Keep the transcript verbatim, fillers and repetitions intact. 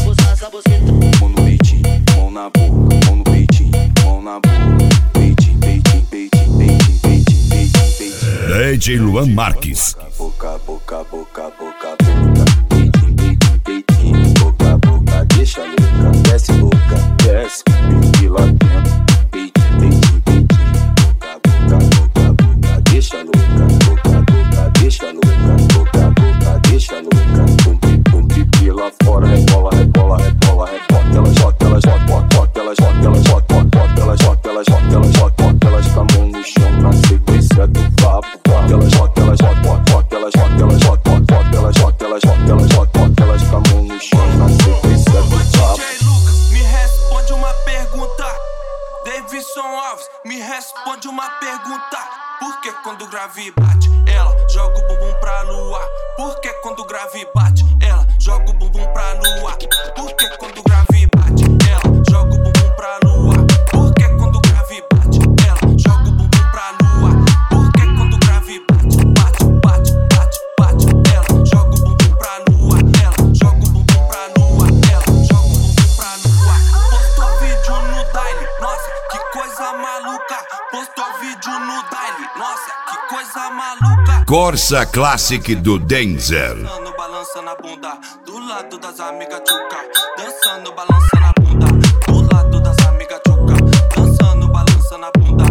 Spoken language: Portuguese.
Buça essa buceta. Mão no peitinho, mão na boca, mão no peitinho, mão na boca. Peitinho, peitinho, peitinho, peitinho, peitinho, peitinho, peitinho. D J Luan Marques. Boca, boca, boca, boca, boca. Peitinho, peitinho, peitinho. Boca, boca, deixa louca. Desce louca, desce. Pique lá dentro. Peitinho, peitinho, peitinho. Boca, boca, boca, boca. Deixa louca. Boca, boca, deixa louca. Boca, boca, deixa louca. Pum, pum, pipi lá fora. Rebola, rebola, rebola, rebola. Elas jota, elas jota, jota, elas jota, elas jota, jota, elas jota, elas jota, elas jota, jota, elas com a mão no chão na sequência do papo. Elas jota, elas jota, jota, elas jota, elas jota, jota, elas jota, elas jota, elas jota, jota, elas com a mão no chão na sequência do papo. D J Lucas, me responde uma pergunta. Davidson Alves, me responde uma pergunta. Por que quando o grave bate, ela joga o bumbum pra lua? Por que quando o grave bate, ela joga o bumbum pra lua? Por que quando o grave bate, ela joga o bumbum pra lua? Por que quando o grave bate, ela joga o bumbum pra lua? Por que quando o grave bate, bate, bate, bate, bate, ela joga o bumbum pra lua? Ela joga o bumbum pra lua? Ela joga o bumbum pra lua? Postou vídeo no Daily, nossa, que coisa maluca. Postou vídeo no Daily, nossa, que coisa maluca. Corsa Classic do Denzel. Dançando, balançando a bunda, do lado das amigas tchuca. Dançando, balançando a bunda, do lado das amigas tchuca. Dançando, balançando a bunda,